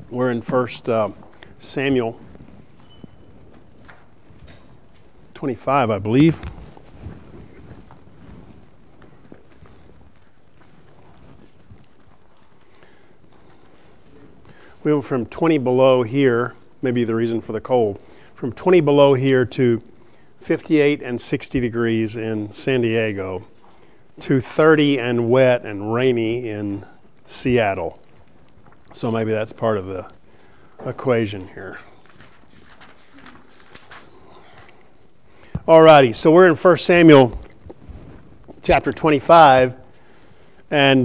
We're in 1 Samuel 25, I believe. We went from 20 below here, maybe the reason for the cold, from 20 below here to 58 and 60 degrees in San Diego to 30 and wet and rainy in Seattle. So maybe that's part of the equation here. Alrighty, so we're in 1 Samuel chapter 25, and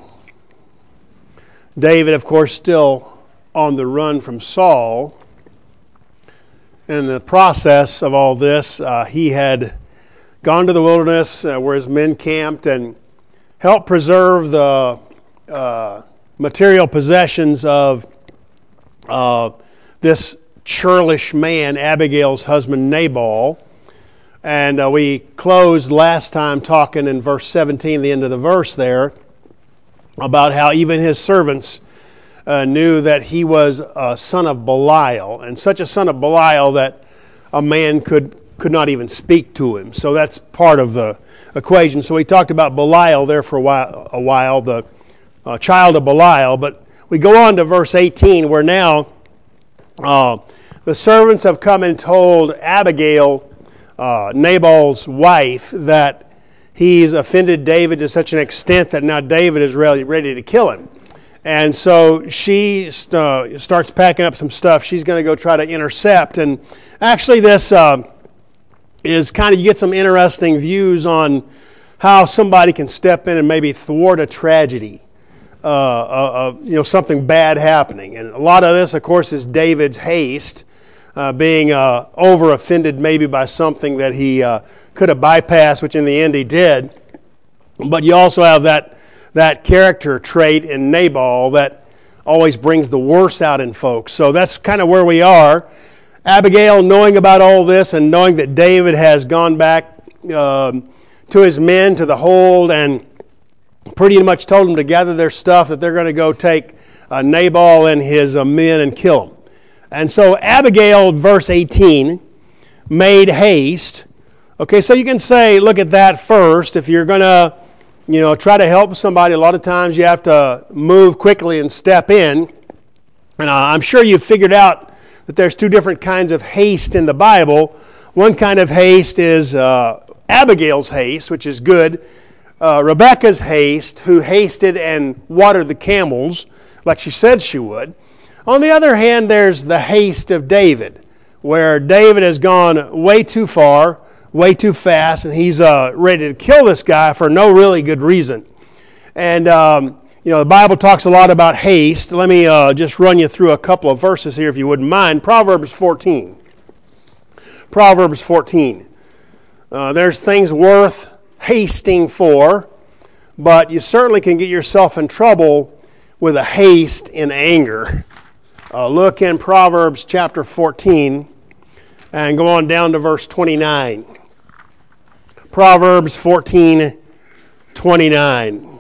David, of course, still on the run from Saul. In the process of all this, he had gone to the wilderness where his men camped and helped preserve the material possessions of this churlish man, Abigail's husband Nabal. And we closed last time talking in verse 17, the end of the verse there, about how even his servants knew that he was a son of Belial, and such a son of Belial that a man could not even speak to him. So that's part of the equation. So we talked about Belial there for a while, the child of Belial, but we go on to verse 18 where now the servants have come and told Abigail, Nabal's wife, that he's offended David to such an extent that now David is really ready to kill him. And so she starts packing up some stuff. She's going to go try to intercept. And actually this is kind of, you get some interesting views on how somebody can step in and maybe thwart a tragedy. Something bad happening. And a lot of this, of course, is David's haste, being over-offended maybe by something that he could have bypassed, which in the end he did. But you also have that character trait in Nabal that always brings the worst out in folks. So that's kind of where we are. Abigail, knowing about all this and knowing that David has gone back to his men, to the hold, and pretty much told them to gather their stuff, that they're going to go take Nabal and his men and kill him. And so Abigail, verse 18, made haste. Okay, so you can say, look at that first. If you're going to, try to help somebody, a lot of times you have to move quickly and step in. And I'm sure you've figured out that there's two different kinds of haste in the Bible. One kind of haste is Abigail's haste, which is good. Rebekah's haste, who hasted and watered the camels like she said she would. On the other hand, there's the haste of David, where David has gone way too far, way too fast, and he's ready to kill this guy for no really good reason. And, the Bible talks a lot about haste. Let me just run you through a couple of verses here, if you wouldn't mind. Proverbs 14. Proverbs 14. There's things worth hasting for, but you certainly can get yourself in trouble with a haste in anger. Look in Proverbs chapter 14 and go on down to verse 29. Proverbs 14:29,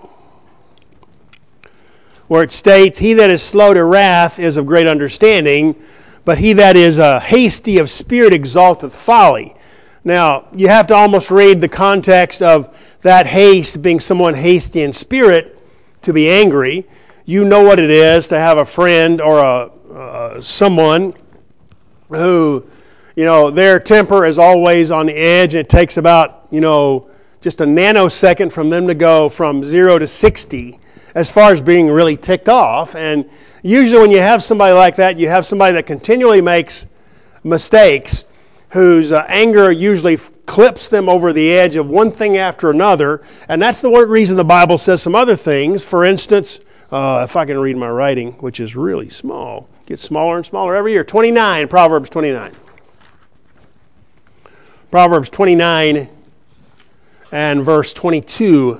where it states, "He that is slow to wrath is of great understanding, but he that is hasty of spirit exalteth folly." Now, you have to almost read the context of that haste being someone hasty in spirit to be angry. You know what it is to have a friend or someone who, their temper is always on the edge. It takes about, just a nanosecond from them to go from 0 to 60 as far as being really ticked off. And usually when you have somebody like that, you have somebody that continually makes mistakes, whose anger usually clips them over the edge of one thing after another. And that's the reason the Bible says some other things. For instance, if I can read my writing, which is really small, gets smaller and smaller every year. 29, Proverbs 29. Proverbs 29 and verse 22.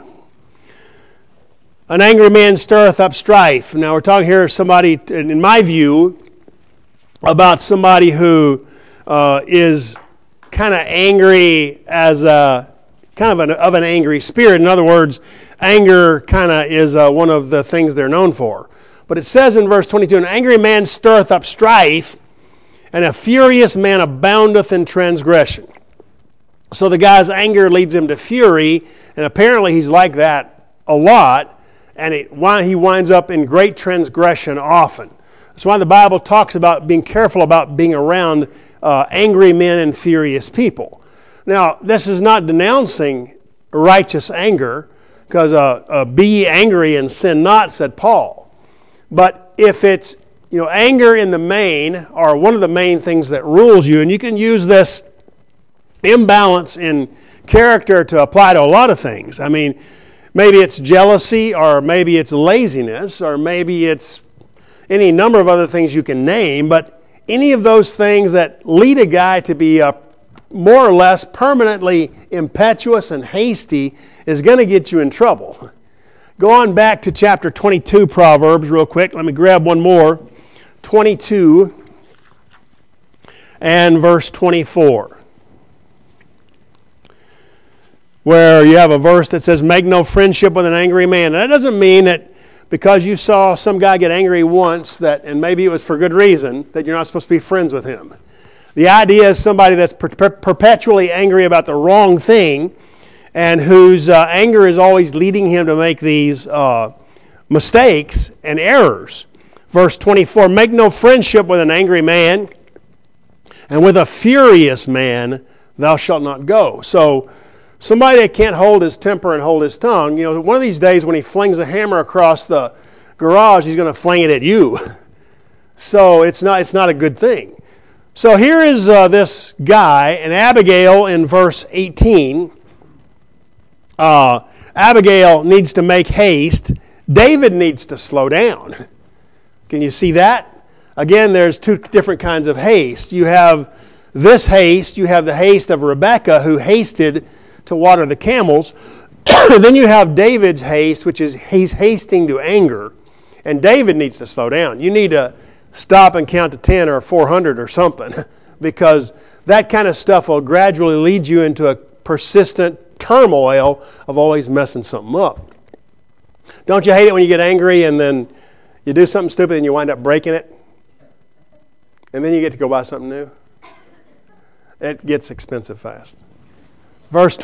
An angry man stirreth up strife. Now we're talking here somebody, in my view, about somebody who is kind of angry as a kind of an angry spirit. In other words, anger kind of is one of the things they're known for. But it says in verse 22, an angry man stirreth up strife, and a furious man aboundeth in transgression. So the guy's anger leads him to fury, and apparently he's like that a lot, and he winds up in great transgression often. That's why the Bible talks about being careful about being around angry men and furious people. Now, this is not denouncing righteous anger, because be ye angry and sin not, said Paul. But if it's anger in the main, or one of the main things that rules you, and you can use this imbalance in character to apply to a lot of things. I mean, maybe it's jealousy, or maybe it's laziness, or maybe it's any number of other things you can name, but any of those things that lead a guy to be more or less permanently impetuous and hasty is going to get you in trouble. Go on back to chapter 22, Proverbs, real quick. Let me grab one more. 22 and verse 24. Where you have a verse that says, make no friendship with an angry man. And that doesn't mean that because you saw some guy get angry once, and maybe it was for good reason, that you're not supposed to be friends with him. The idea is somebody that's perpetually angry about the wrong thing, and whose anger is always leading him to make these mistakes and errors. Verse 24, make no friendship with an angry man, and with a furious man thou shalt not go. So somebody that can't hold his temper and hold his tongue, one of these days when he flings a hammer across the garage, he's going to fling it at you. So it's not a good thing. So here is this guy, and Abigail in verse 18. Abigail needs to make haste. David needs to slow down. Can you see that? Again, there's two different kinds of haste. You have this haste. You have the haste of Rebekah, who hasted to water the camels. Then you have David's haste, which is he's hasting to anger. And David needs to slow down. You need to stop and count to 10 or 400 or something, because that kind of stuff will gradually lead you into a persistent turmoil of always messing something up. Don't you hate it when you get angry and then you do something stupid and you wind up breaking it? And then you get to go buy something new? It gets expensive fast. Verse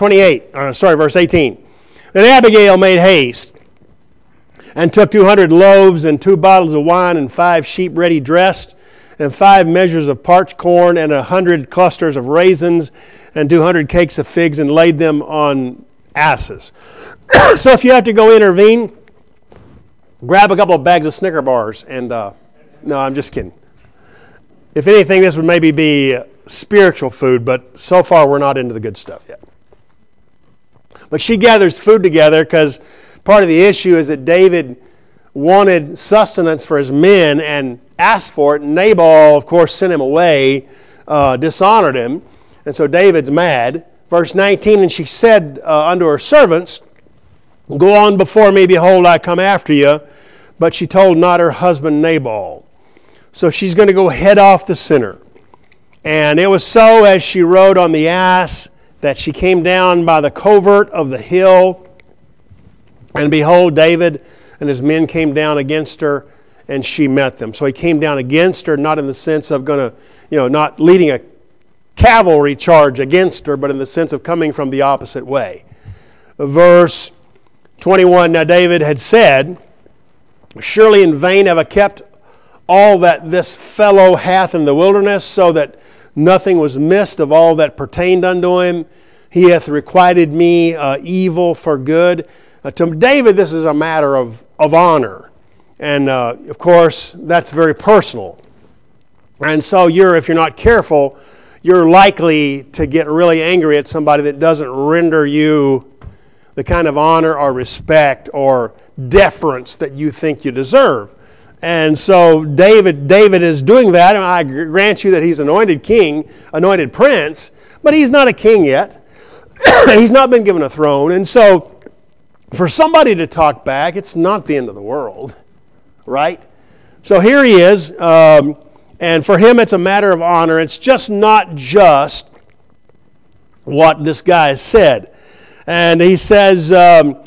18. Then Abigail made haste and took 200 loaves and 2 bottles of wine and 5 sheep ready dressed and 5 measures of parched corn and 100 clusters of raisins and 200 cakes of figs, and laid them on asses. So if you have to go intervene, grab a couple of bags of Snicker bars and, no, I'm just kidding. If anything, this would maybe be spiritual food, but so far we're not into the good stuff yet. But she gathers food together because part of the issue is that David wanted sustenance for his men and asked for it. Nabal, of course, sent him away, dishonored him, and so David's mad. Verse 19, and she said unto her servants, go on before me, behold, I come after you. But she told not her husband Nabal. So she's going to go head off the sinner. And it was so, as she rode on the ass, that she came down by the covert of the hill. And behold, David and his men came down against her, and she met them. So he came down against her, not in the sense of going to, not leading a cavalry charge against her, but in the sense of coming from the opposite way. Verse 21, now David had said, surely in vain have I kept all that this fellow hath in the wilderness, so that nothing was missed of all that pertained unto him. He hath requited me evil for good. To David, this is a matter of honor. And, of course, that's very personal. And so if you're not careful, you're likely to get really angry at somebody that doesn't render you the kind of honor or respect or deference that you think you deserve. And so David is doing that, and I grant you that he's anointed king, anointed prince, but he's not a king yet. He's not been given a throne. And so for somebody to talk back, it's not the end of the world, right? So here he is, and for him it's a matter of honor. It's just not just what this guy said. And he says,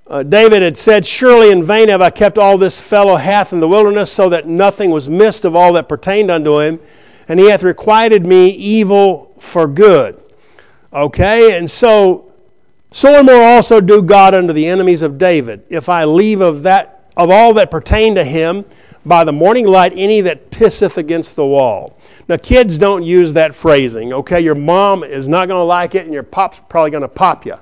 David had said, "Surely in vain have I kept all this fellow hath in the wilderness, so that nothing was missed of all that pertained unto him, and he hath requited me evil for good." Okay, and so and more also do God unto the enemies of David, if I leave of all that pertain to him by the morning light any that pisseth against the wall. Now, kids don't use that phrasing, okay? Your mom is not going to like it, and your pop's probably going to pop you.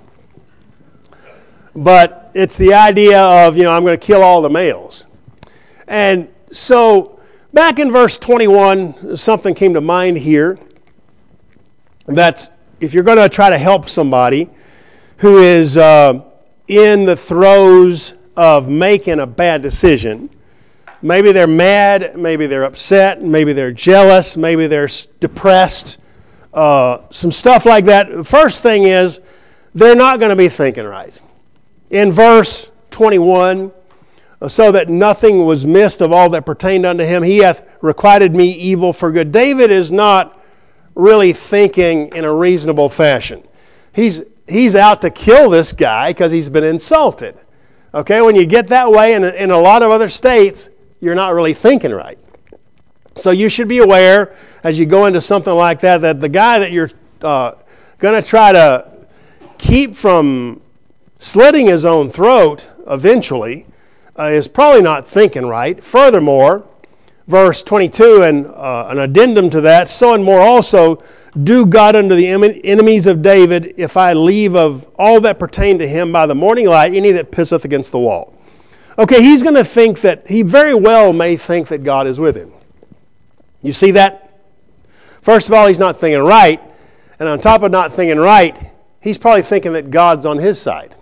But it's the idea of, I'm going to kill all the males. And so back in verse 21, something came to mind here. That's if you're going to try to help somebody who is in the throes of making a bad decision, maybe they're mad, maybe they're upset, maybe they're jealous, maybe they're depressed, some stuff like that. The first thing is they're not going to be thinking right. In verse 21, so that nothing was missed of all that pertained unto him, he hath requited me evil for good. David is not really thinking in a reasonable fashion. He's out to kill this guy because he's been insulted. Okay, when you get that way in a lot of other states, you're not really thinking right. So you should be aware as you go into something like that the guy that you're going to try to keep from slitting his own throat eventually is probably not thinking right. Furthermore, verse 22, and an addendum to that, so and more also do God unto the enemies of David, if I leave of all that pertain to him by the morning light any that pisseth against the wall. Okay, he's going to think that, he very well may think that God is with him. You see that? First of all, he's not thinking right, and on top of not thinking right, he's probably thinking that God's on his side.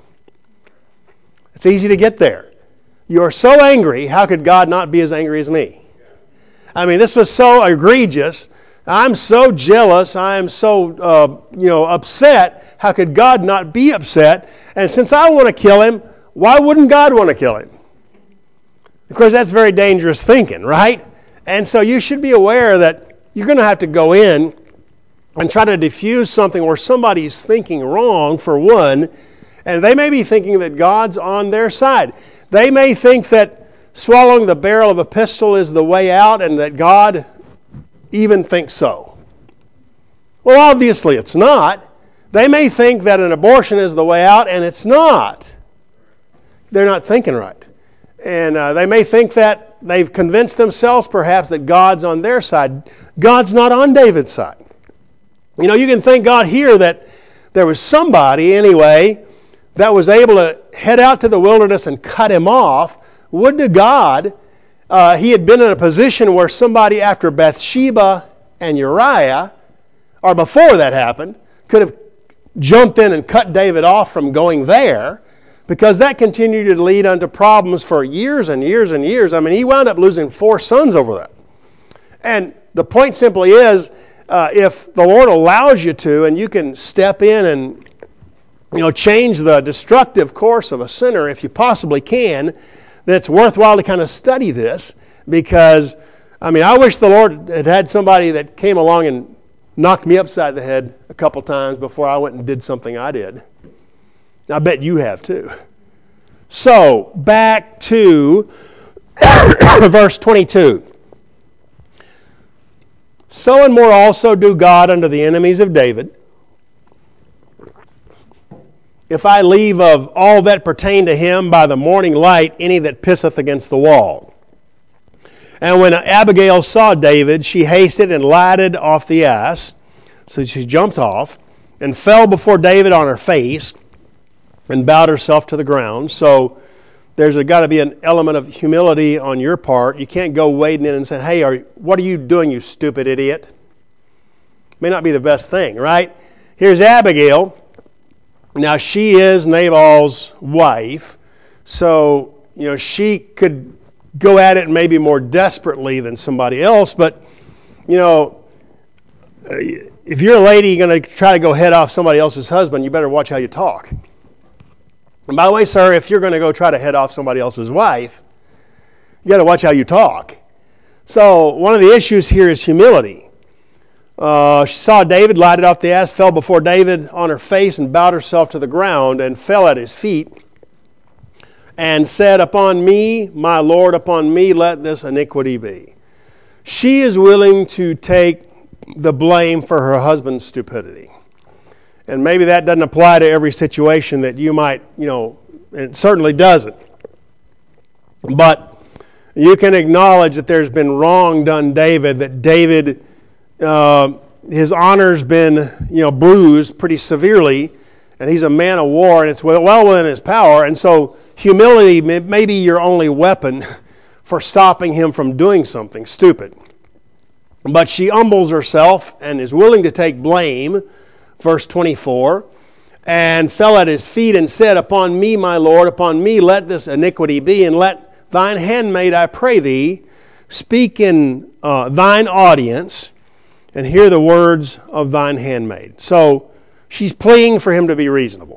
It's easy to get there. You're so angry, how could God not be as angry as me? I mean, this was so egregious. I'm so jealous. I'm so, upset. How could God not be upset? And since I want to kill him, why wouldn't God want to kill him? Of course, that's very dangerous thinking, right? And so you should be aware that you're going to have to go in and try to diffuse something where somebody's thinking wrong, for one, and they may be thinking that God's on their side. They may think that swallowing the barrel of a pistol is the way out and that God even thinks so. Well, obviously it's not. They may think that an abortion is the way out, and it's not. They're not thinking right. And they may think that they've convinced themselves perhaps that God's on their side. God's not on David's side. You can thank God here that there was somebody, anyway, that was able to head out to the wilderness and cut him off. Would to God he had been in a position where somebody after Bathsheba and Uriah, or before that happened, could have jumped in and cut David off from going there, because that continued to lead unto problems for years and years and years. I mean, he wound up losing 4 sons over that. And the point simply is, if the Lord allows you to, and you can step in and change the destructive course of a sinner if you possibly can, then it's worthwhile to kind of study this, because, I wish the Lord had somebody that came along and knocked me upside the head a couple times before I went and did something I did. I bet you have too. So, back to verse 22. So and more also do God unto the enemies of David, if I leave of all that pertain to him by the morning light any that pisseth against the wall. And when Abigail saw David, she hasted and lighted off the ass. So she jumped off and fell before David on her face and bowed herself to the ground. So there's got to be an element of humility on your part. You can't go wading in and saying, hey, what are you doing, you stupid idiot? May not be the best thing, right? Here's Abigail. Now, she is Nabal's wife, so, she could go at it maybe more desperately than somebody else, but, if you're a lady going to try to go head off somebody else's husband, you better watch how you talk. And by the way, sir, if you're going to go try to head off somebody else's wife, you got to watch how you talk. So, one of the issues here is humility. She saw David, lighted off the ass, fell before David on her face and bowed herself to the ground and fell at his feet. and said, upon me, my Lord, upon me let this iniquity be. She is willing to take the blame for her husband's stupidity. And maybe that doesn't apply to every situation that you might, and it certainly doesn't. But you can acknowledge that there's been wrong done David, that David, his honor's been, bruised pretty severely, and he's a man of war, and it's well within his power. And so humility may be your only weapon for stopping him from doing something stupid. But she humbles herself and is willing to take blame, verse 24, and fell at his feet and said, upon me, my Lord, upon me let this iniquity be, and let thine handmaid, I pray thee, speak in thine audience, and hear the words of thine handmaid. So she's pleading for him to be reasonable.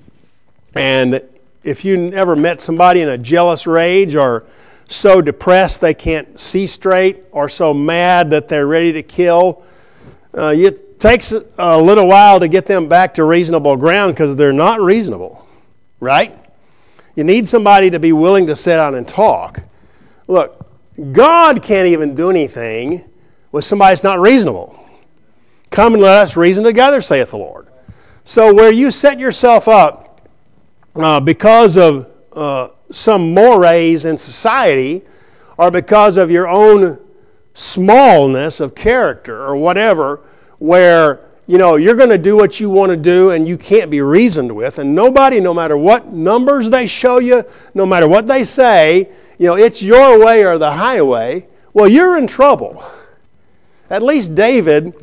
And if you ever met somebody in a jealous rage, or so depressed they can't see straight, or so mad that they're ready to kill, it takes a little while to get them back to reasonable ground because they're not reasonable, right? You need somebody to be willing to sit down and talk. Look, God can't even do anything with somebody that's not reasonable. Come and let us reason together, saith the Lord. So where you set yourself up because of some mores in society, or because of your own smallness of character or whatever, where you're going to do what you want to do and you can't be reasoned with, and nobody, no matter what numbers they show you, no matter what they say, it's your way or the highway, well, you're in trouble. At least David,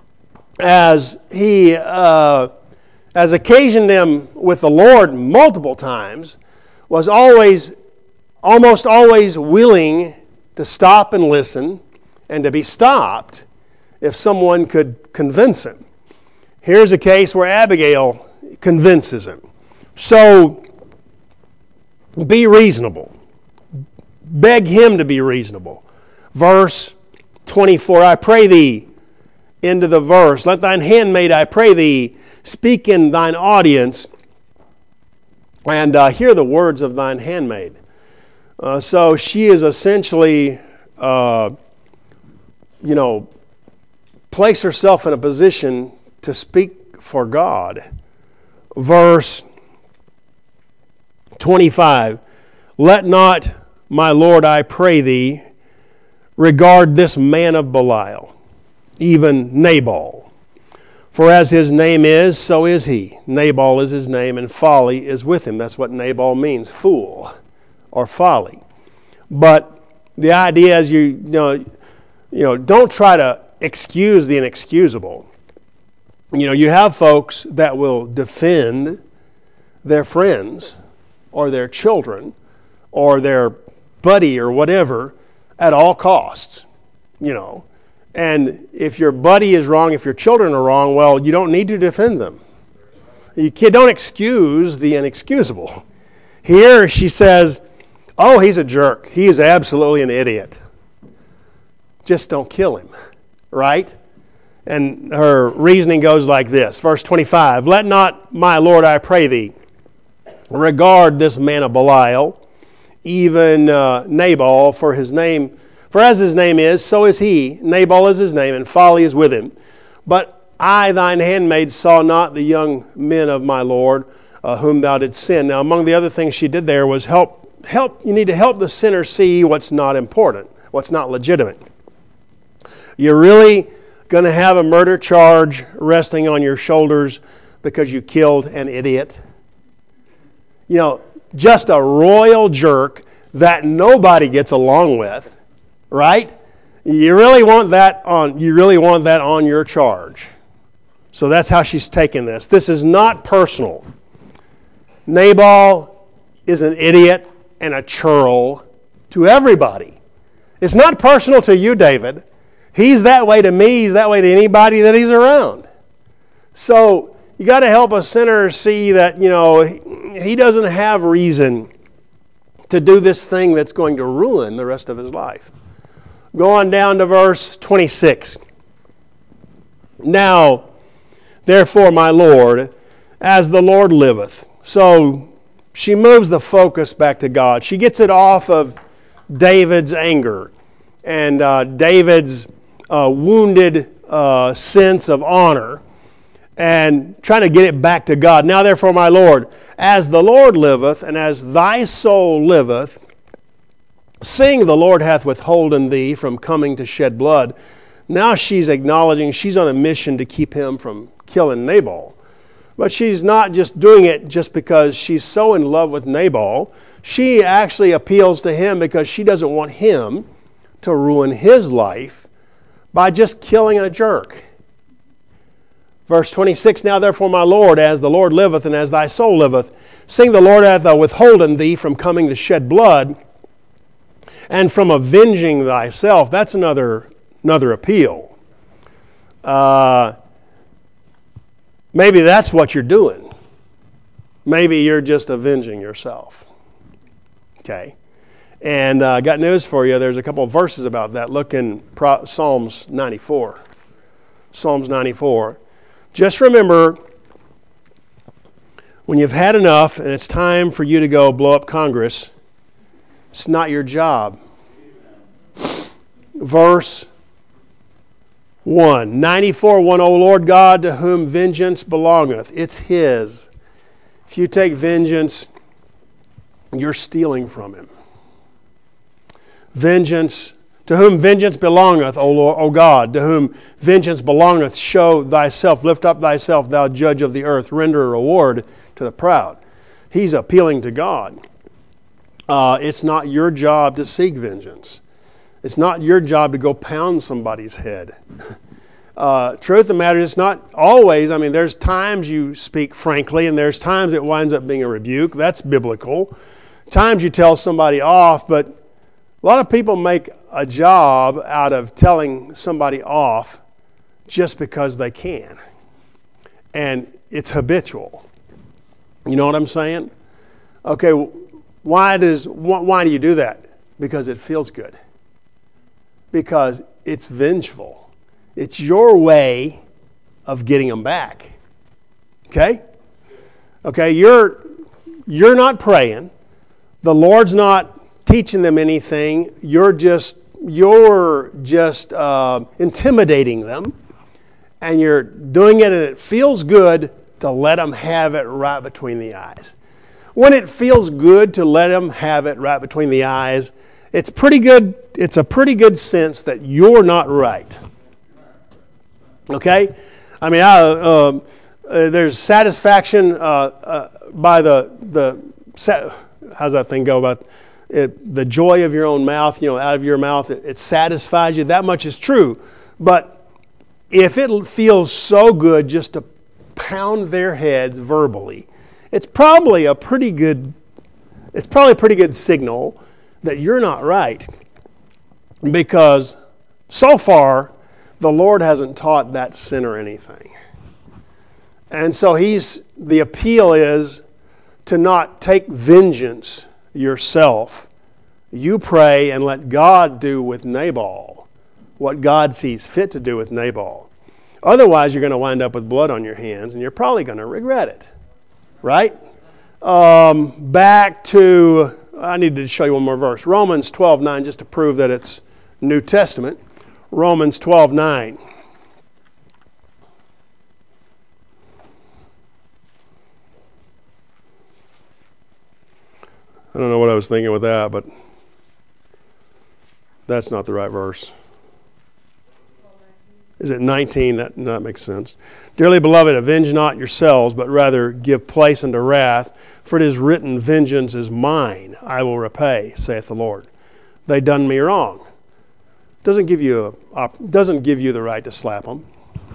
as he has occasioned them with the Lord multiple times, was almost always willing to stop and listen and to be stopped if someone could convince him. Here's a case where Abigail convinces him. So be reasonable. Beg him to be reasonable. Verse 24, I pray thee, into the verse, let thine handmaid, I pray thee, speak in thine audience, and hear the words of thine handmaid. So she is essentially, place herself in a position to speak for God. Verse 25, let not, my Lord, I pray thee, regard this man of Belial, even Nabal. For as his name is, so is he. Nabal is his name, and folly is with him. That's what Nabal means, fool or folly. But the idea is don't try to excuse the inexcusable. You have folks that will defend their friends or their children or their buddy or whatever at all costs, And if your buddy is wrong, if your children are wrong, well, you don't need to defend them. You don't excuse the inexcusable. Here she says, oh, he's a jerk. He is absolutely an idiot. Just don't kill him, right? And her reasoning goes like this. Verse 25, let not, my Lord, I pray thee, regard this man of Belial, even Nabal, for his name. For as his name is, so is he. Nabal is his name, and folly is with him. But I, thine handmaid, saw not the young men of my Lord, whom thou didst send. Now, among the other things she did there was help. You need to help the sinner see what's not important, what's not legitimate. You're really going to have a murder charge resting on your shoulders because you killed an idiot? Just a royal jerk that nobody gets along with. Right? You really want that on your charge. So that's how she's taken this. This is not personal. Nabal is an idiot and a churl to everybody. It's not personal to you, David. He's that way to me. He's that way to anybody that he's around. So you got to help a sinner see that, he doesn't have reason to do this thing that's going to ruin the rest of his life. Go on down to verse 26. Now, therefore, my Lord, as the Lord liveth. So She moves the focus back to God. She gets it off of David's anger and David's wounded sense of honor, and trying to get it back to God. Now therefore, my Lord, as the Lord liveth, and as thy soul liveth, seeing the Lord hath withholden thee from coming to shed blood. Now she's acknowledging she's on a mission to keep him from killing Nabal. But she's not just doing it just because she's so in love with Nabal. She actually appeals to him because she doesn't want him to ruin his life by just killing a jerk. Verse 26, now therefore, my Lord, as the Lord liveth, and as thy soul liveth, seeing the Lord hath withholden thee from coming to shed blood, and from avenging thyself. That's another appeal. Maybe that's what you're doing. Maybe you're just avenging yourself. Okay. And I got news for you. There's a couple of verses about that. Look in Psalms 94. Psalms 94. Just remember, when you've had enough and it's time for you to go blow up Congress, it's not your job. Verse 1. 94:1, O Lord God, to whom vengeance belongeth. It's His. If you take vengeance, you're stealing from Him. Vengeance, to whom vengeance belongeth, O Lord, O God, to whom vengeance belongeth, show thyself, lift up thyself, thou judge of the earth, render a reward to the proud. He's appealing to God. It's not your job to seek vengeance. It's not your job to go pound somebody's head. Truth of the matter is, it's not always. I mean, there's times you speak frankly, and there's times it winds up being a rebuke. That's biblical. Times you tell somebody off, but a lot of people make a job out of telling somebody off just because they can. And it's habitual. You know what I'm saying? Okay, why do you do that? Because it feels good. Because it's vengeful. It's your way of getting them back. Okay? Okay, you're not praying. The Lord's not teaching them anything. You're just intimidating them, and you're doing it, and it feels good to let them have it right between the eyes. When it feels good to let them have it right between the eyes, it's pretty good. It's a pretty good sense that you're not right. Okay, I mean, there's satisfaction by the how's that thing go about it? The joy of your own mouth. You know, out of your mouth, it satisfies you. That much is true. But if it feels so good just to pound their heads verbally, it's probably a pretty good signal that you're not right, because so far the Lord hasn't taught that sinner anything. And so the appeal is to not take vengeance yourself. You pray and let God do with Nabal what God sees fit to do with Nabal. Otherwise, you're going to wind up with blood on your hands, and you're probably going to regret it. Right? Back to, I need to show you one more verse. Romans 12:9, just to prove that it's New Testament. Romans 12:9. I don't know what I was thinking with that, but that's not the right verse. Is it 19? That makes sense. Dearly beloved, avenge not yourselves, but rather give place unto wrath. For it is written, vengeance is mine, I will repay, saith the Lord. They done me wrong. Doesn't give you the right to slap them.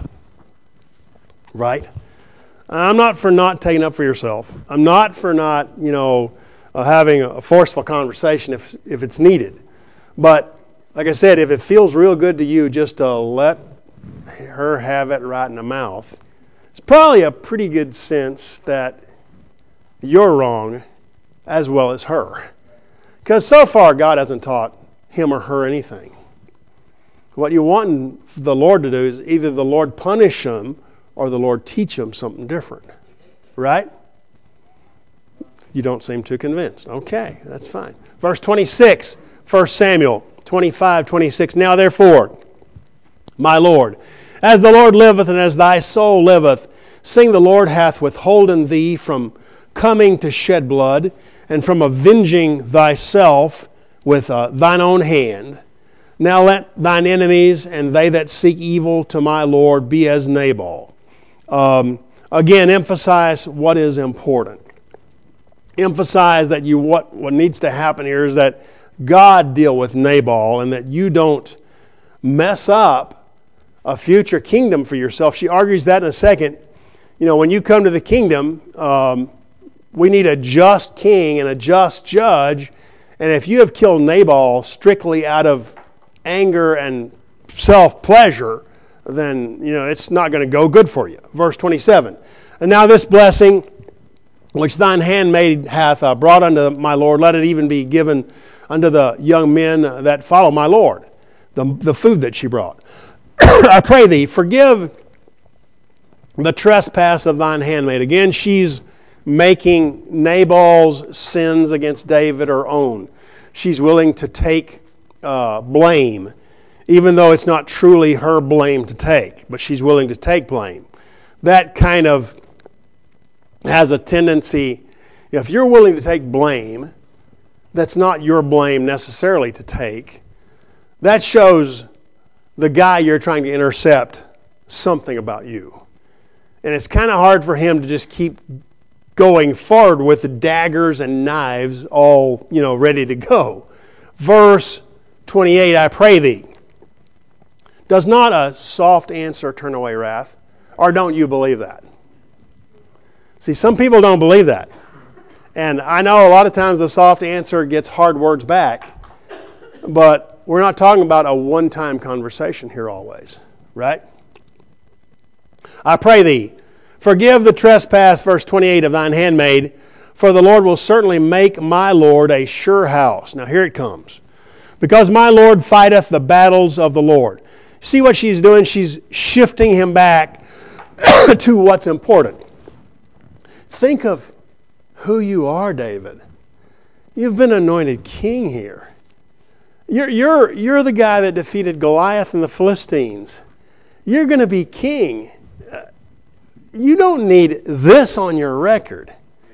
Right? I'm not for not taking up for yourself. I'm not for not, having a forceful conversation if it's needed. But like I said, if it feels real good to you just to let her have it right in the mouth, it's probably a pretty good sense that you're wrong as well as her. Because so far God hasn't taught him or her anything. What you want the Lord to do is either the Lord punish them or the Lord teach them something different. Right? You don't seem too convinced. Okay, that's fine. Verse 26, 1 Samuel 25:26. Now therefore, my Lord, as the Lord liveth and as thy soul liveth, seeing the Lord hath withholden thee from coming to shed blood, and from avenging thyself with thine own hand, now let thine enemies and they that seek evil to my Lord be as Nabal. Again, emphasize what is important. Emphasize that what needs to happen here is that God deal with Nabal and that you don't mess up a future kingdom for yourself. She argues that in a second. You know, when you come to the kingdom, we need a just king and a just judge. And if you have killed Nabal strictly out of anger and self-pleasure, then, it's not going to go good for you. Verse 27. And now this blessing which thine handmaid hath brought unto my Lord, let it even be given unto the young men that follow my Lord, the food that she brought. I pray thee, forgive the trespass of thine handmaid. Again, she's making Nabal's sins against David her own. She's willing to take blame, even though it's not truly her blame to take, but she's willing to take blame. That kind of has a tendency, if you're willing to take blame, that's not your blame necessarily to take. That shows the guy you're trying to intercept something about you. And it's kind of hard for him to just keep going forward with the daggers and knives all, ready to go. Verse 28, I pray thee, does not a soft answer turn away wrath? Or don't you believe that? See, some people don't believe that. And I know a lot of times the soft answer gets hard words back, but we're not talking about a one-time conversation here always, right? I pray thee, forgive the trespass, verse 28, of thine handmaid, for the Lord will certainly make my Lord a sure house. Now here it comes. Because my Lord fighteth the battles of the Lord. See what she's doing? She's shifting him back to what's important. Think of who you are, David. You've been anointed king here. You're the guy that defeated Goliath and the Philistines. You're going to be king. You don't need this on your record.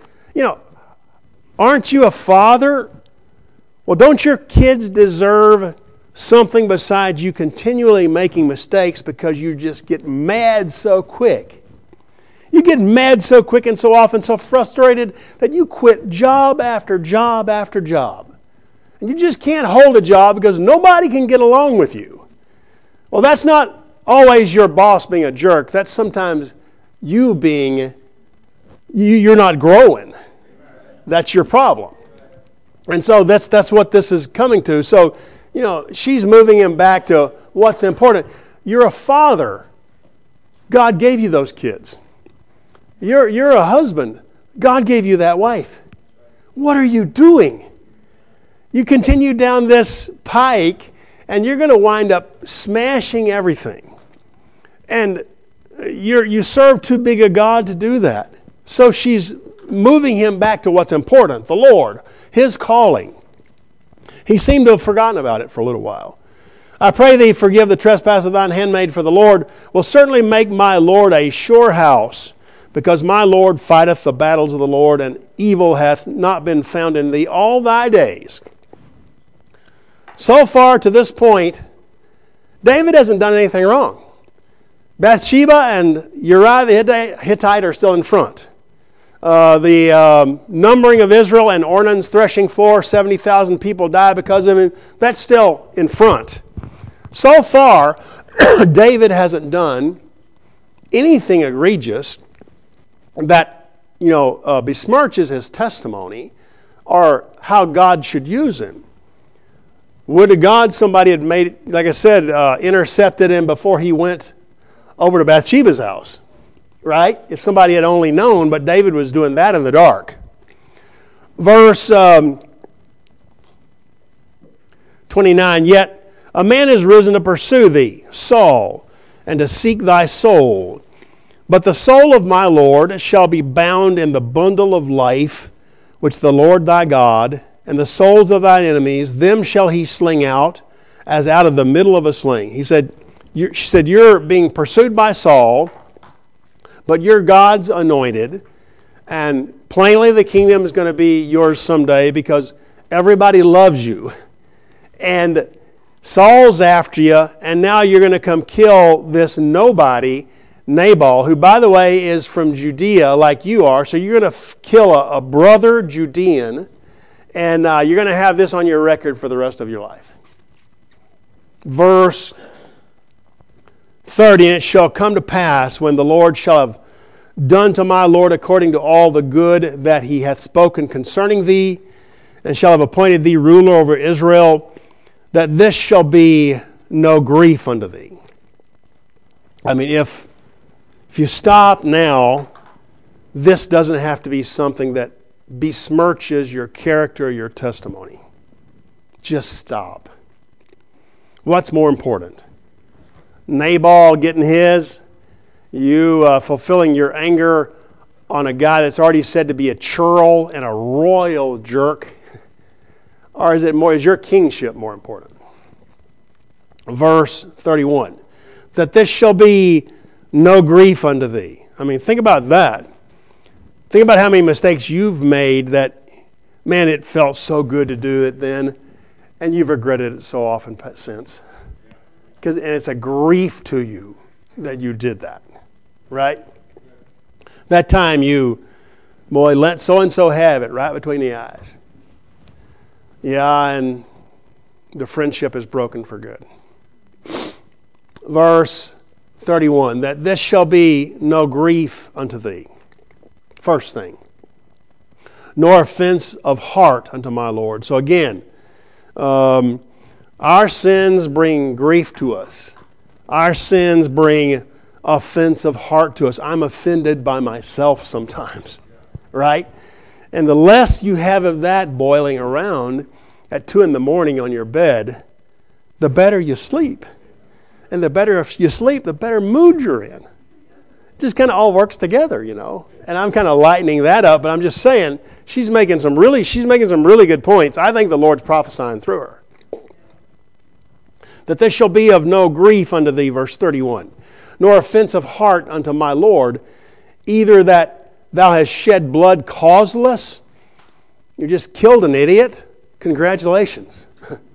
Aren't you a father? Well, don't your kids deserve something besides you continually making mistakes because you just get mad so quick? You get mad so quick and so often, so frustrated that you quit job after job after job. And you just can't hold a job because nobody can get along with you. Well, that's not always your boss being a jerk. That's sometimes you being, you're not growing. That's your problem. And so that's what this is coming to. So, she's moving him back to what's important. You're a father. God gave you those kids. You're a husband. God gave you that wife. What are you doing? You continue down this pike, and you're going to wind up smashing everything. And you serve too big a God to do that. So she's moving him back to what's important, the Lord, His calling. He seemed to have forgotten about it for a little while. I pray thee, forgive the trespass of thine handmaid, for the Lord will certainly make my Lord a sure house, because my Lord fighteth the battles of the Lord, and evil hath not been found in thee all thy days. So far to this point, David hasn't done anything wrong. Bathsheba and Uriah the Hittite are still in front. The numbering of Israel and Ornan's threshing floor, 70,000 people die because of him, that's still in front. So far, David hasn't done anything egregious that besmirches his testimony or how God should use him. Would to God somebody had made, like I said, intercepted him before he went over to Bathsheba's house, right? If somebody had only known, but David was doing that in the dark. Verse 29, yet a man is risen to pursue thee, Saul, and to seek thy soul. But the soul of my Lord shall be bound in the bundle of life which the Lord thy God, and the souls of thine enemies, them shall he sling out, as out of the middle of a sling. She said, you're being pursued by Saul, but you're God's anointed, and plainly the kingdom is going to be yours someday because everybody loves you. And Saul's after you, and now you're going to come kill this nobody, Nabal, who, by the way, is from Judea like you are. So you're going to kill a brother Judean, and you're going to have this on your record for the rest of your life. Verse 30, and it shall come to pass when the Lord shall have done to my Lord according to all the good that he hath spoken concerning thee, and shall have appointed thee ruler over Israel, that this shall be no grief unto thee. I mean, if you stop now, this doesn't have to be something that besmirches your character or your testimony. Just stop. What's more important? Nabal getting his, you fulfilling your anger on a guy that's already said to be a churl and a royal jerk? Or is your kingship more important? Verse 31, that this shall be no grief unto thee. I mean, think about that. Think about how many mistakes you've made that, man, it felt so good to do it then, and you've regretted it so often since. And it's a grief to you that you did that, right? That time let so-and-so have it right between the eyes. Yeah, and the friendship is broken for good. Verse 31, that this shall be no grief unto thee. First thing, nor offense of heart unto my Lord. So again, our sins bring grief to us. Our sins bring offense of heart to us. I'm offended by myself sometimes, right? And the less you have of that boiling around at 2 a.m. on your bed, the better you sleep. And the better you sleep, the better mood you're in. It just kind of all works together, you know. And I'm kind of lightening that up, but I'm just saying she's making some really good points. I think the Lord's prophesying through her. That this shall be of no grief unto thee, verse 31, nor offense of heart unto my Lord, either that thou hast shed blood causeless. You just killed an idiot. Congratulations.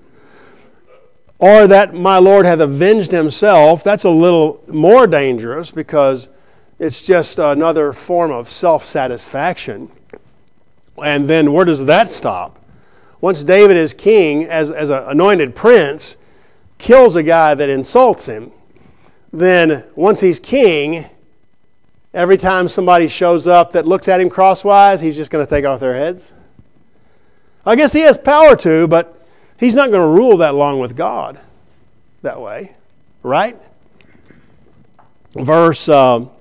Or that my Lord hath avenged himself. That's a little more dangerous because it's just another form of self-satisfaction. And then where does that stop? Once David is king, as an anointed prince, kills a guy that insults him, then once he's king, every time somebody shows up that looks at him crosswise, he's just going to take off their heads? I guess he has power to, but he's not going to rule that long with God that way, right? Verse, thou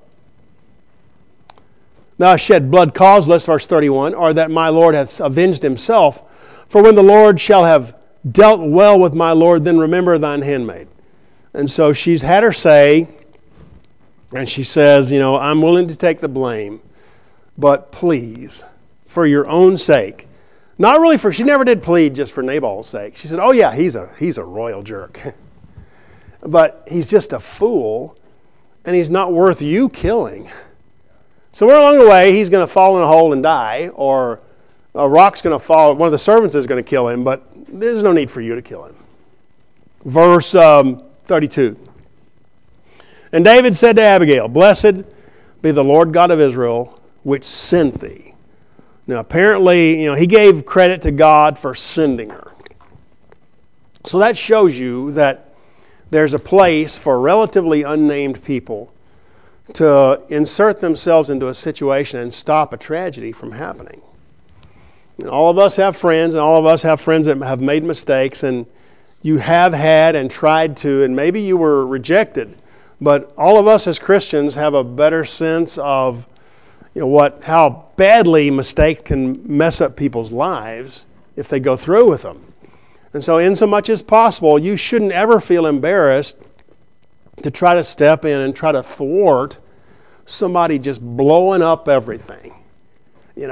shed blood causeless, verse 31, or that my Lord hath avenged himself. For when the Lord shall have dealt well with my Lord, then remember thine handmaid. And so she's had her say, and she says, I'm willing to take the blame, but please, for your own sake, she never did plead just for Nabal's sake. She said, oh yeah, he's a royal jerk. But he's just a fool, and he's not worth you killing. Somewhere along the way, he's going to fall in a hole and die, or a rock's going to fall, one of the servants is going to kill him, but there's no need for you to kill him. Verse 32. And David said to Abigail, Blessed be the Lord God of Israel, which sent thee. Now, apparently, he gave credit to God for sending her. So that shows you that there's a place for relatively unnamed people to insert themselves into a situation and stop a tragedy from happening. And all of us have friends, and all of us have friends that have made mistakes, and you have had and tried to, and maybe you were rejected, but all of us as Christians have a better sense of how badly mistake can mess up people's lives if they go through with them. And so in so much as possible, you shouldn't ever feel embarrassed to try to step in and try to thwart somebody just blowing up everything.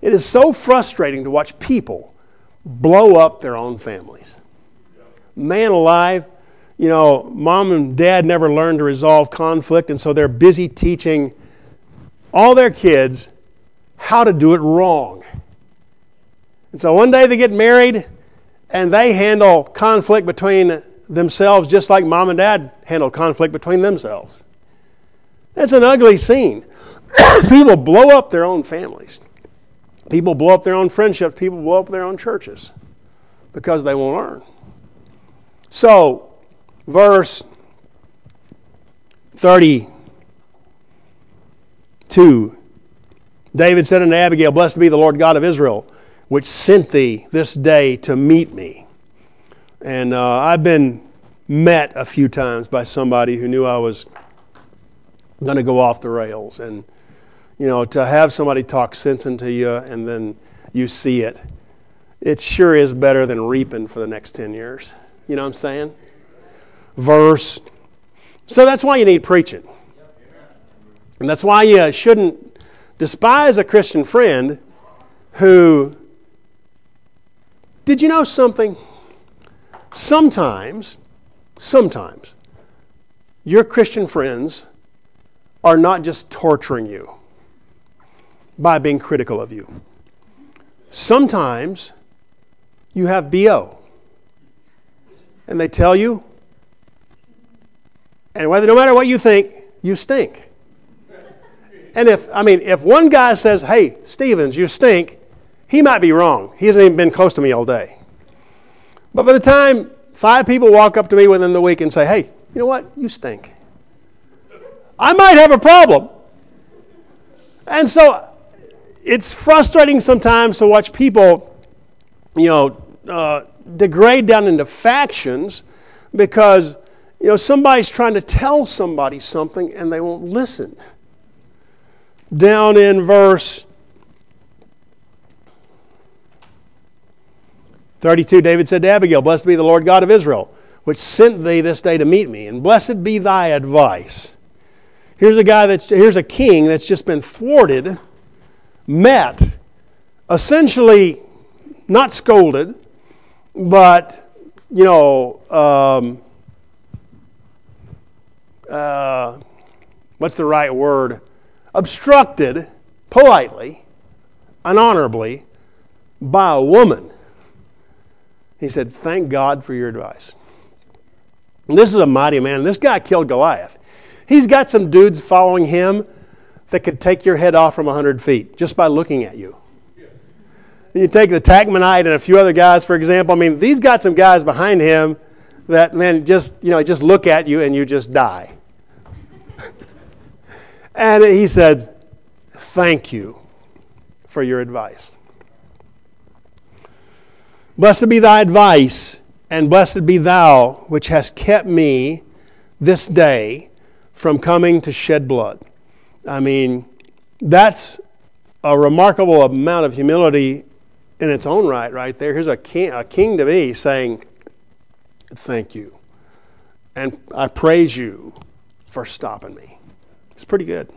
It is so frustrating to watch people blow up their own families. Man alive, mom and dad never learned to resolve conflict, and so they're busy teaching all their kids how to do it wrong. And so one day they get married, and they handle conflict between themselves just like mom and dad handle conflict between themselves. That's an ugly scene. People blow up their own families. People blow up their own friendships. People blow up their own churches because they won't learn. So, verse 32, David said unto Abigail, Blessed be the Lord God of Israel, which sent thee this day to meet me. And I've been met a few times by somebody who knew I was going to go off the rails. And, to have somebody talk sense into you and then you see it, it sure is better than reaping for the next 10 years. You know what I'm saying? So that's why you need preaching. And that's why you shouldn't despise a Christian friend who, did you know something? Sometimes, your Christian friends are not just torturing you by being critical of you. Sometimes you have BO. And they tell you, and no matter what you think, you stink. And if one guy says, hey, Stevens, you stink, he might be wrong. He hasn't even been close to me all day. But by the time 5 people walk up to me within the week and say, hey, you know what? You stink. I might have a problem. And so it's frustrating sometimes to watch people, degrade down into factions because, somebody's trying to tell somebody something and they won't listen. Down in verse 32, David said to Abigail, Blessed be the Lord God of Israel, which sent thee this day to meet me, and blessed be thy advice. Here's a king that's just been thwarted, met, essentially not scolded, but, what's the right word? Obstructed, politely, unhonorably, by a woman. He said, thank God for your advice. And this is a mighty man. This guy killed Goliath. He's got some dudes following him that could take your head off from 100 feet just by looking at you. And you take the Tachmonite and a few other guys, for example. These got some guys behind him that, man, just look at you and you just die. And he said, thank you for your advice. Blessed be thy advice, and blessed be thou, which hast kept me this day from coming to shed blood. That's a remarkable amount of humility in its own right there. Here's a king to be saying, thank you. And I praise you for stopping me. It's pretty good.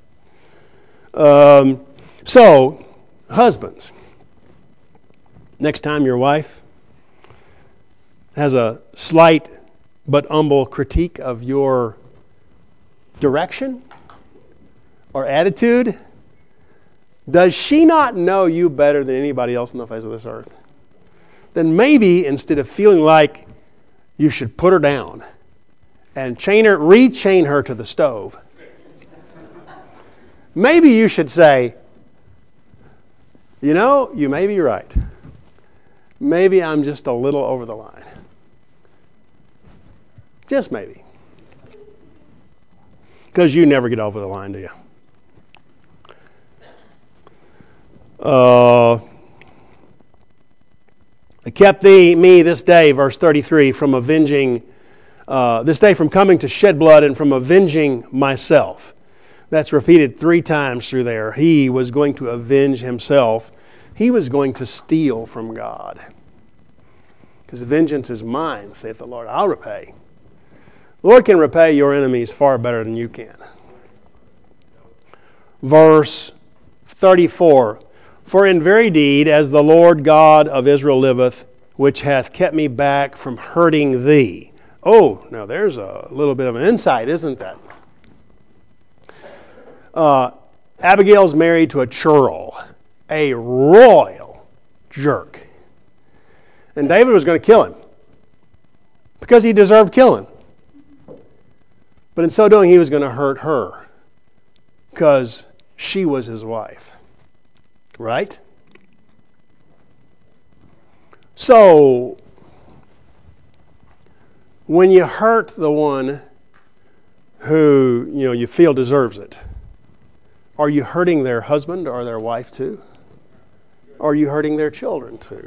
So, husbands, next time your wife has a slight but humble critique of your direction or attitude, does she not know you better than anybody else on the face of this earth? Then maybe instead of feeling like you should put her down and rechain her to the stove, maybe you should say, you may be right. Maybe I'm just a little over the line. Just maybe. Because you never get over the line, do you? I kept me this day, verse 33, from avenging, this day from coming to shed blood and from avenging myself. That's repeated 3 times through there. He was going to avenge himself. He was going to steal from God. Because vengeance is mine, saith the Lord. I'll repay. The Lord can repay your enemies far better than you can. Verse 34. For in very deed, as the Lord God of Israel liveth, which hath kept me back from hurting thee. Oh, now there's a little bit of an insight, isn't that? Abigail's married to a churl, a royal jerk. And David was going to kill him because he deserved killing. But in so doing, he was going to hurt her because she was his wife. Right? So, when you hurt the one who, you feel deserves it, are you hurting their husband or their wife too? Are you hurting their children too?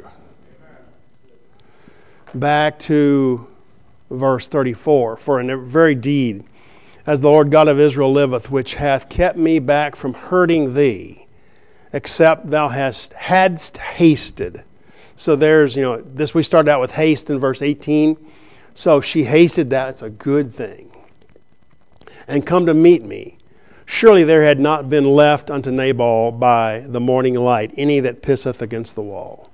Back to verse 34. For in very deed, as the Lord God of Israel liveth, which hath kept me back from hurting thee, except thou hadst hasted. So there's, this we started out with haste in verse 18. So she hasted that. It's a good thing. And come to meet me. Surely there had not been left unto Nabal by the morning light any that pisseth against the wall.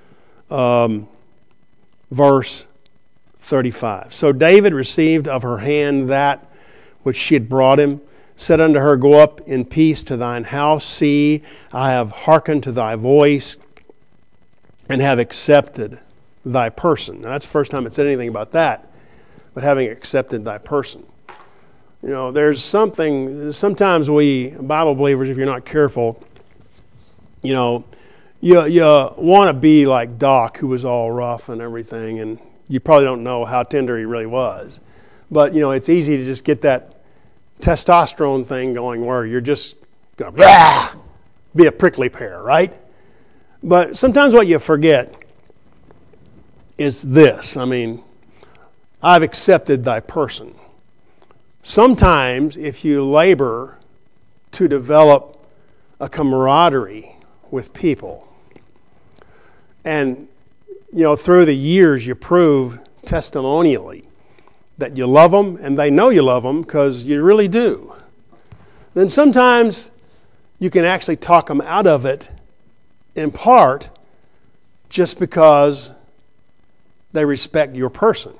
Verse 35. So David received of her hand that which she had brought him, said unto her, Go up in peace to thine house. See, I have hearkened to thy voice and have accepted thy person. Now that's the first time it said anything about that, but having accepted thy person. There's sometimes we, Bible believers, if you're not careful, you want to be like Doc, who was all rough and everything, and you probably don't know how tender he really was. But, it's easy to just get that testosterone thing going where you're just going to be a prickly pear, right? But sometimes what you forget is this. I've accepted thy person. Sometimes if you labor to develop a camaraderie with people, and through the years you prove testimonially that you love them and they know you love them because you really do, then sometimes you can actually talk them out of it in part just because they respect your person.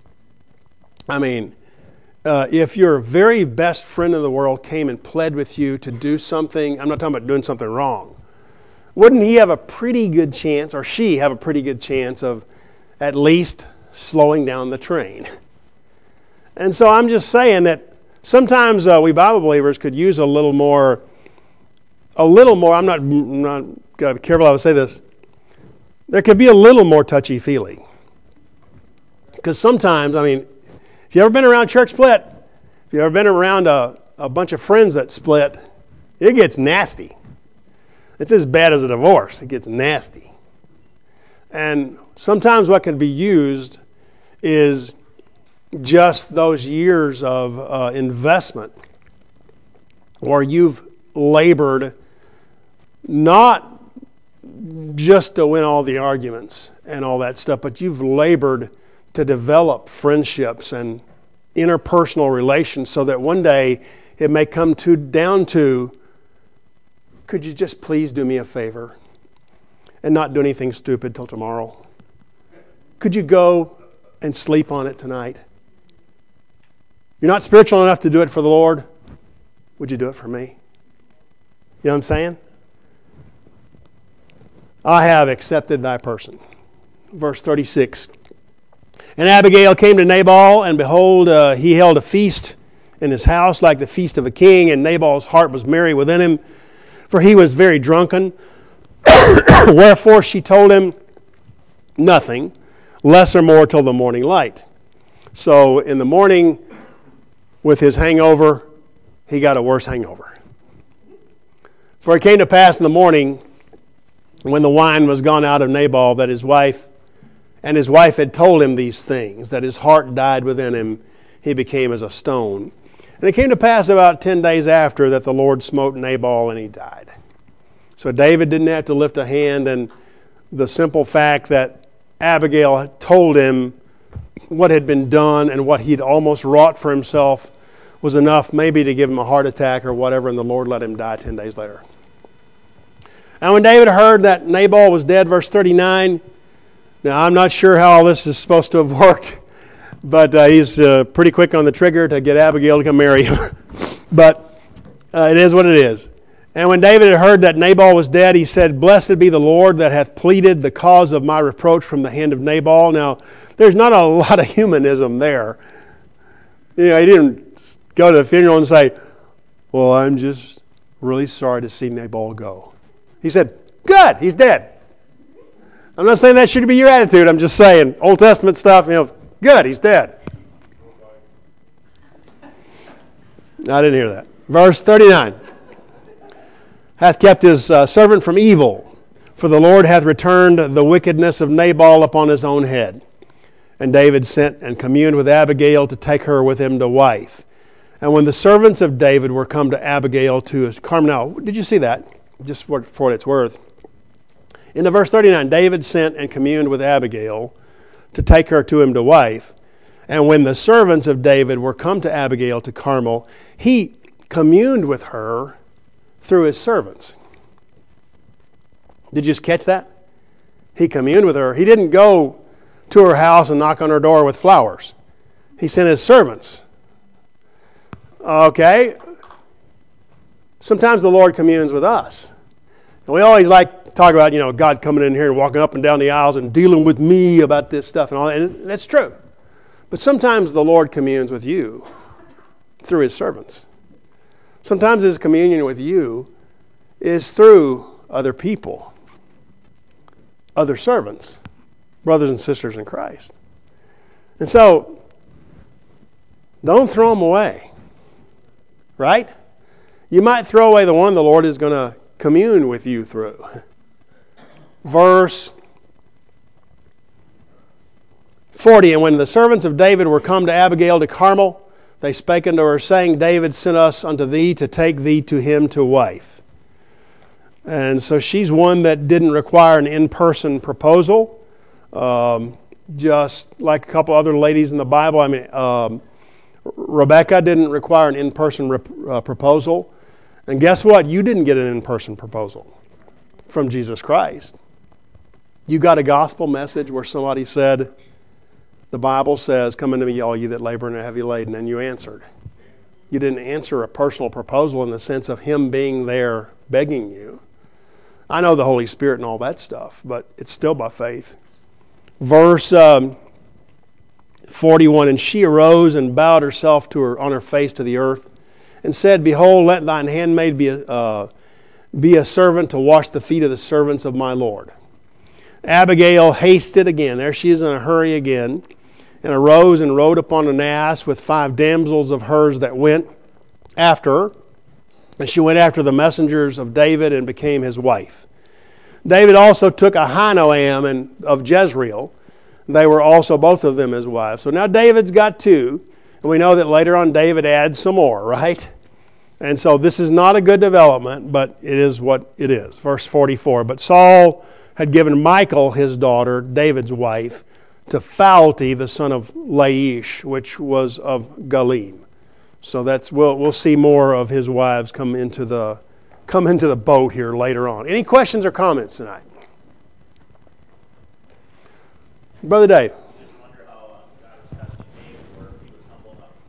If your very best friend in the world came and pled with you to do something, I'm not talking about doing something wrong, wouldn't he have a pretty good chance, or she have a pretty good chance of at least slowing down the train? And so I'm just saying that sometimes we Bible believers could use a little more, I'm not got to be careful how I say this. There could be a little more touchy-feely. Because sometimes, if you've ever been around church split, if you've ever been around a bunch of friends that split, it gets nasty. It's as bad as a divorce. It gets nasty. And sometimes what can be used is just those years of investment where you've labored not just to win all the arguments and all that stuff, but you've labored to develop friendships and interpersonal relations so that one day it may come down to, could you just please do me a favor and not do anything stupid till tomorrow? Could you go and sleep on it tonight? You're not spiritual enough to do it for the Lord. Would you do it for me? You know what I'm saying? I have accepted thy person. Verse 36. And Abigail came to Nabal, and behold, he held a feast in his house like the feast of a king, and Nabal's heart was merry within him, for he was very drunken. Wherefore she told him nothing, less or more till the morning light. So in the morning, with his hangover, he got a worse hangover. For it came to pass in the morning, when the wine was gone out of Nabal, that his wife had told him these things, that his heart died within him, he became as a stone. And it came to pass about 10 days after that the Lord smote Nabal and he died. So David didn't have to lift a hand, and the simple fact that Abigail had told him what had been done and what he'd almost wrought for himself was enough maybe to give him a heart attack or whatever, and the Lord let him die 10 days later. And when David heard that Nabal was dead, verse 39, now I'm not sure how all this is supposed to have worked, but he's pretty quick on the trigger to get Abigail to come marry him. But it is what it is. And when David had heard that Nabal was dead, he said, "Blessed be the Lord that hath pleaded the cause of my reproach from the hand of Nabal." Now, there's not a lot of humanism there. You know, he didn't go to the funeral and say, "Well, I'm just really sorry to see Nabal go." He said, "Good, he's dead." I'm not saying that should be your attitude. I'm just saying, Old Testament stuff, good, he's dead. I didn't hear that. Verse 39. Hath kept his servant from evil, for the Lord hath returned the wickedness of Nabal upon his own head. And David sent and communed with Abigail to take her with him to wife. And when the servants of David were come to Abigail to Carmel, now, did you see that? Just for what it's worth. In the verse 39, David sent and communed with Abigail to take her to him to wife. And when the servants of David were come to Abigail to Carmel, he communed with her through his servants. Did you just catch that? He communed with her. He didn't go to her house and knock on her door with flowers. He sent his servants. Okay. Sometimes the Lord communes with us. And we always like to talk about, God coming in here and walking up and down the aisles and dealing with me about this stuff and all that. And that's true. But sometimes the Lord communes with you through his servants. Sometimes his communion with you is through other people, other servants, brothers and sisters in Christ. And so, don't throw them away, right? You might throw away the one the Lord is going to commune with you through. Verse 40, and when the servants of David were come to Abigail to Carmel, they spake unto her, saying, David sent us unto thee to take thee to him to wife. And so she's one that didn't require an in-person proposal, just like a couple other ladies in the Bible. Rebecca didn't require an in-person proposal. And guess what? You didn't get an in-person proposal from Jesus Christ. You got a gospel message where somebody said, the Bible says, come unto me, all you that labor and are heavy laden, and you answered. You didn't answer a personal proposal in the sense of him being there begging you. I know the Holy Spirit and all that stuff, but it's still by faith. Verse 41, and she arose and bowed herself on her face to the earth, and said, Behold, let thine handmaid be a servant to wash the feet of the servants of my Lord. Abigail hasted again. There she is in a hurry again. And arose and rode upon an ass with 5 damsels of hers that went after her. And she went after the messengers of David and became his wife. David also took Ahinoam of Jezreel. They were also both of them his wives. So now David's got 2. And we know that later on David adds some more, right? And so this is not a good development, but it is what it is. Verse 44, but Saul had given Michal his daughter, David's wife, to Phalti, the son of Laish, which was of Galim. So we'll see more of his wives come into the boat here later on. Any questions or comments tonight? Brother Dave.